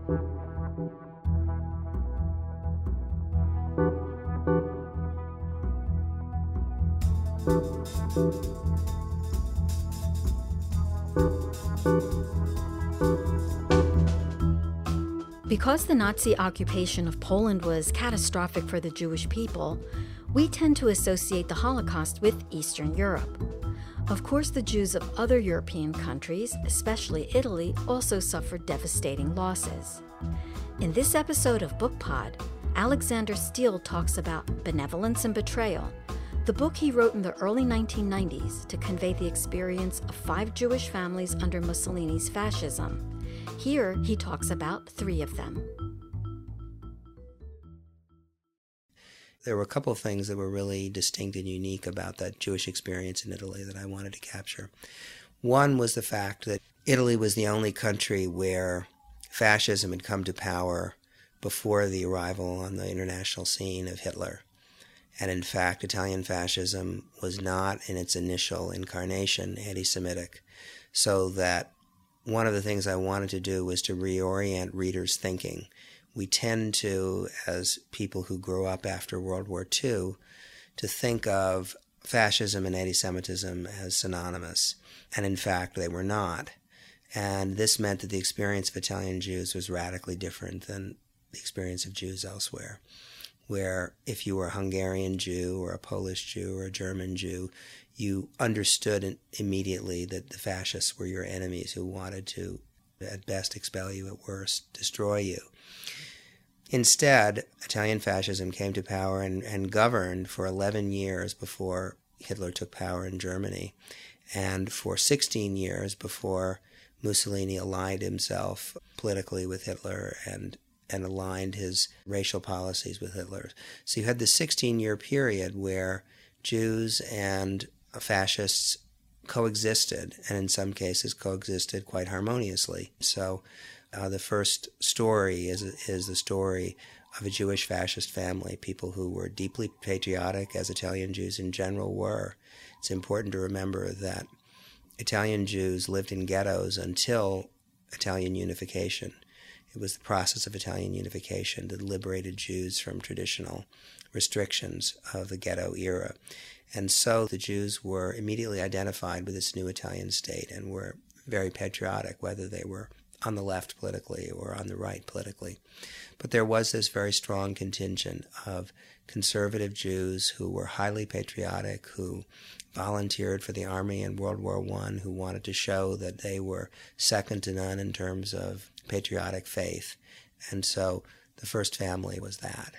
Because the Nazi occupation of Poland was catastrophic for the Jewish people, we tend to associate the Holocaust with Eastern Europe. Of course, the Jews of other European countries, especially Italy, also suffered devastating losses. In this episode of BookPod, Alexander Steele talks about Benevolence and Betrayal, the book he wrote in the early 1990s to convey the experience of 5 Jewish families under Mussolini's fascism. Here, he talks about 3 of them. There were a couple of things that were really distinct and unique about that Jewish experience in Italy that I wanted to capture. One was the fact that Italy was the only country where fascism had come to power before the arrival on the international scene of Hitler. And in fact, Italian fascism was not in its initial incarnation anti-Semitic, so that one of the things I wanted to do was to reorient readers' thinking. We tend to, as people who grew up after World War II, to think of fascism and anti-Semitism as synonymous, and in fact they were not. And this meant that the experience of Italian Jews was radically different than the experience of Jews elsewhere, where if you were a Hungarian Jew or a Polish Jew or a German Jew, you understood immediately that the fascists were your enemies who wanted to, at best, expel you, at worst, destroy you. Instead, Italian fascism came to power and governed for 11 years before Hitler took power in Germany, and for 16 years before Mussolini aligned himself politically with Hitler and aligned his racial policies with Hitler. So you had this 16-year period where Jews and fascists coexisted, and in some cases coexisted quite harmoniously. So the first story is the story of a Jewish fascist family, people who were deeply patriotic, as Italian Jews in general were. It's important to remember that Italian Jews lived in ghettos until Italian unification. It was the process of Italian unification that liberated Jews from traditional restrictions of the ghetto era. And so the Jews were immediately identified with this new Italian state and were very patriotic, whether they were on the left politically or on the right politically. But there was this very strong contingent of conservative Jews who were highly patriotic, who volunteered for the army in World War I, who wanted to show that they were second to none in terms of patriotic faith. And so the first family was that.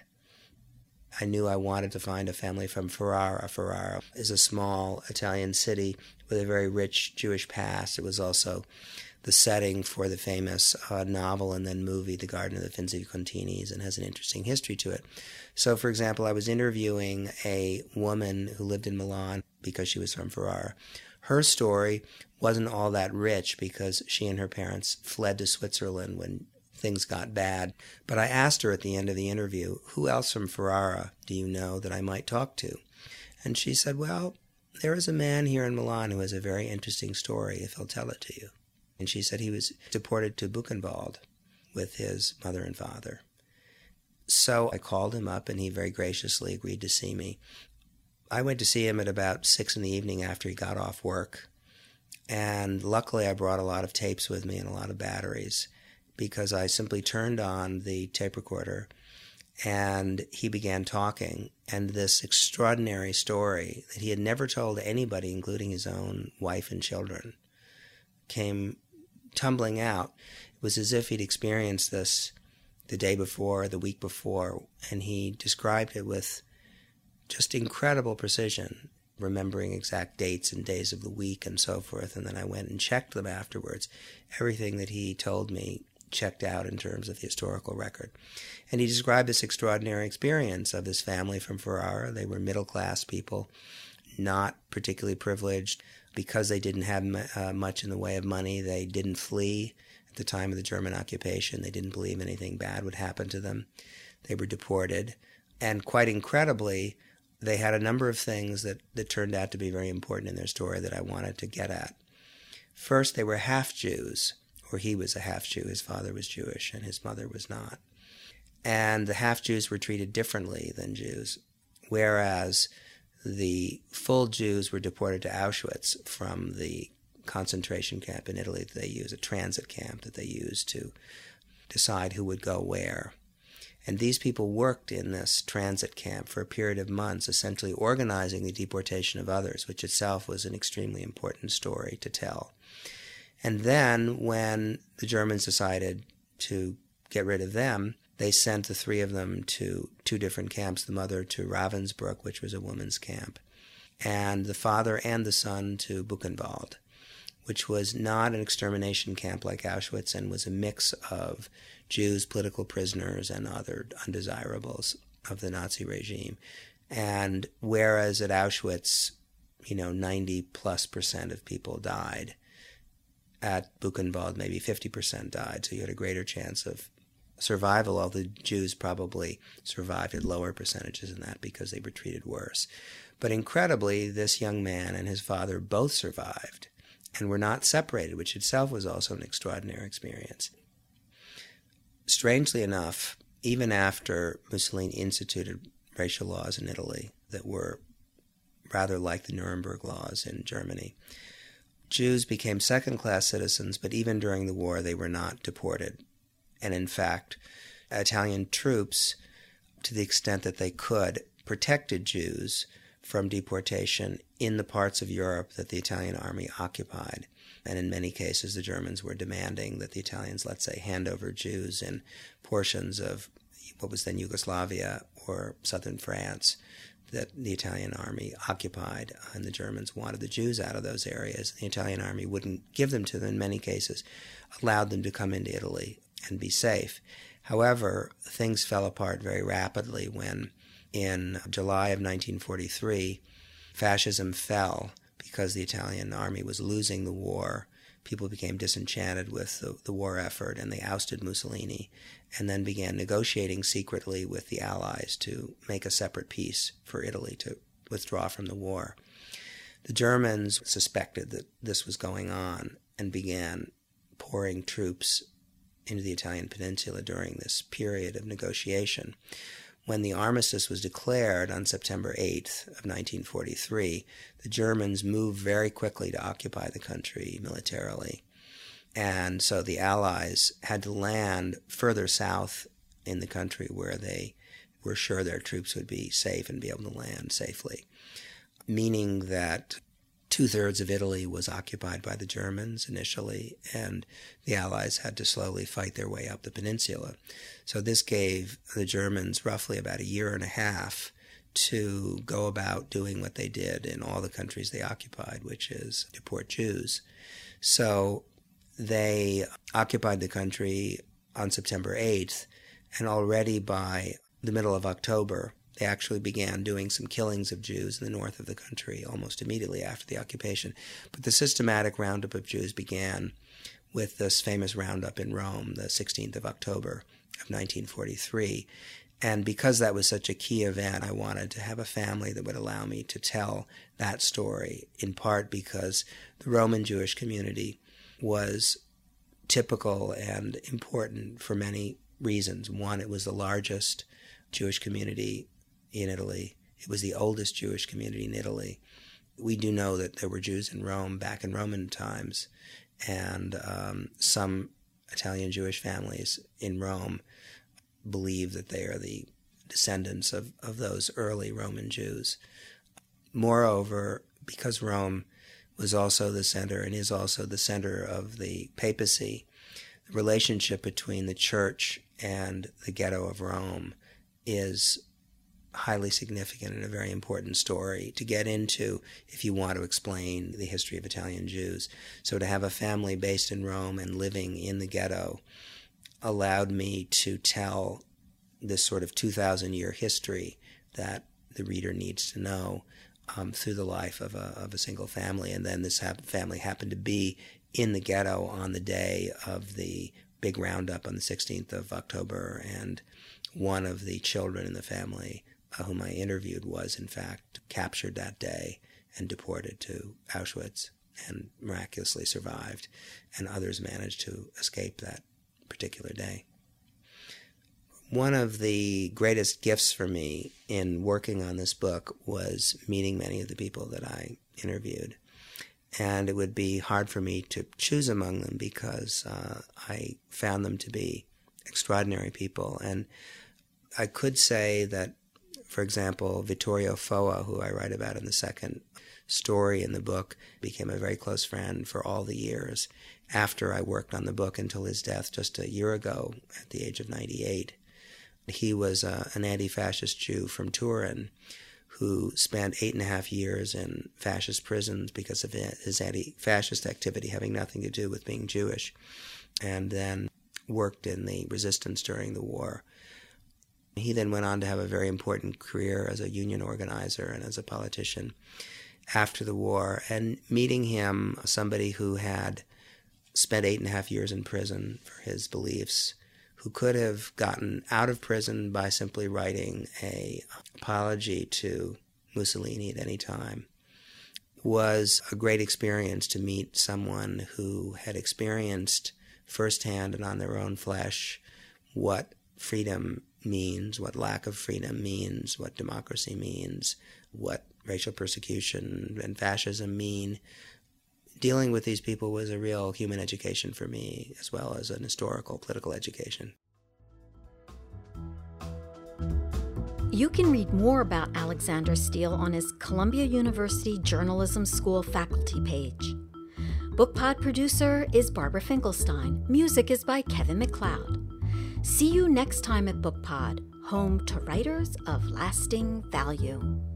I knew I wanted to find a family from Ferrara. Ferrara is a small Italian city with a very rich Jewish past. It was also the setting for the famous novel and then movie, The Garden of the Finzi-Continis, and has an interesting history to it. So, for example, I was interviewing a woman who lived in Milan because she was from Ferrara. Her story wasn't all that rich because she and her parents fled to Switzerland when things got bad. But I asked her at the end of the interview, who else from Ferrara do you know that I might talk to? And she said, well, there is a man here in Milan who has a very interesting story, if he'll tell it to you. And she said he was deported to Buchenwald with his mother and father. So I called him up and he very graciously agreed to see me. I went to see him at about 6 p.m. after he got off work. And luckily I brought a lot of tapes with me and a lot of batteries, because I simply turned on the tape recorder and he began talking. And this extraordinary story that he had never told anybody, including his own wife and children, came tumbling out. It was as if he'd experienced this the day before, the week before, and he described it with just incredible precision, remembering exact dates and days of the week and so forth. And then I went and checked them afterwards. Everything that he told me checked out in terms of the historical record. And he described this extraordinary experience of this family from Ferrara. They were middle-class people, not particularly privileged. Because they didn't have much in the way of money, they didn't flee at the time of the German occupation. They didn't believe anything bad would happen to them. They were deported. And quite incredibly, they had a number of things that turned out to be very important in their story that I wanted to get at. First, they were half Jews, where he was a half-Jew. His father was Jewish and his mother was not. And the half-Jews were treated differently than Jews, whereas the full Jews were deported to Auschwitz from the concentration camp in Italy that they used, a transit camp that they used to decide who would go where. And these people worked in this transit camp for a period of months, essentially organizing the deportation of others, which itself was an extremely important story to tell. And then when the Germans decided to get rid of them, they sent the three of them to two different camps, the mother to Ravensbrück, which was a women's camp, and the father and the son to Buchenwald, which was not an extermination camp like Auschwitz and was a mix of Jews, political prisoners, and other undesirables of the Nazi regime. And whereas at Auschwitz, 90+% of people died, at Buchenwald maybe 50% died, so you had a greater chance of survival, although the Jews probably survived at lower percentages than that because they were treated worse. But incredibly, this young man and his father both survived and were not separated, which itself was also an extraordinary experience. Strangely enough, even after Mussolini instituted racial laws in Italy that were rather like the Nuremberg laws in Germany, Jews became second-class citizens, but even during the war they were not deported. And in fact, Italian troops, to the extent that they could, protected Jews from deportation in the parts of Europe that the Italian army occupied. And in many cases, the Germans were demanding that the Italians, let's say, hand over Jews in portions of what was then Yugoslavia or southern France that the Italian army occupied. And the Germans wanted the Jews out of those areas. The Italian army wouldn't give them to them in many cases, allowed them to come into Italy and be safe. However, things fell apart very rapidly when, in July of 1943, fascism fell because the Italian army was losing the war. People became disenchanted with the war effort, and they ousted Mussolini, and then began negotiating secretly with the Allies to make a separate peace for Italy to withdraw from the war. The Germans suspected that this was going on and began pouring troops into the Italian peninsula during this period of negotiation. When the armistice was declared on September 8th of 1943, the Germans moved very quickly to occupy the country militarily. And so the Allies had to land further south in the country where they were sure their troops would be safe and be able to land safely, meaning that 2/3 of Italy was occupied by the Germans initially, and the Allies had to slowly fight their way up the peninsula. So this gave the Germans roughly about a year and a half to go about doing what they did in all the countries they occupied, which is deport Jews. So they occupied the country on September 8th, and already by the middle of October, they actually began doing some killings of Jews in the north of the country almost immediately after the occupation. But the systematic roundup of Jews began with this famous roundup in Rome, the 16th of October of 1943. And because that was such a key event, I wanted to have a family that would allow me to tell that story, in part because the Roman Jewish community was typical and important for many reasons. One, it was the largest Jewish community in Italy. It was the oldest Jewish community in Italy. We do know that there were Jews in Rome back in Roman times, and some Italian Jewish families in Rome believe that they are the descendants of those early Roman Jews. Moreover, because Rome was also the center and is also the center of the papacy, the relationship between the church and the ghetto of Rome is highly significant and a very important story to get into if you want to explain the history of Italian Jews. So to have a family based in Rome and living in the ghetto allowed me to tell this sort of 2,000-year history that the reader needs to know through the life of a single family. And then this family happened to be in the ghetto on the day of the big roundup on the 16th of October, and one of the children in the family whom I interviewed was, in fact, captured that day and deported to Auschwitz. and miraculously survived, and others managed to escape that particular day. One of the greatest gifts for me in working on this book was meeting many of the people that I interviewed. And it would be hard for me to choose among them because I found them to be extraordinary people. And I could say that, for example, Vittorio Foa, who I write about in the second story in the book, became a very close friend for all the years after I worked on the book until his death just a year ago at the age of 98. He was an anti-fascist Jew from Turin who spent 8.5 years in fascist prisons because of his anti-fascist activity having nothing to do with being Jewish, and then worked in the resistance during the war. He then went on to have a very important career as a union organizer and as a politician after the war. And meeting him, somebody who had spent 8.5 years in prison for his beliefs, who could have gotten out of prison by simply writing an apology to Mussolini at any time, was a great experience to meet someone who had experienced firsthand and on their own flesh what freedom means, what lack of freedom means, what democracy means, what racial persecution and fascism mean. Dealing with these people was a real human education for me, as well as an historical, political education. You can read more about Alexander Steele on his Columbia University Journalism School faculty page. BookPod producer is Barbara Finkelstein. Music is by Kevin MacLeod. See you next time at BookPod, home to writers of lasting value.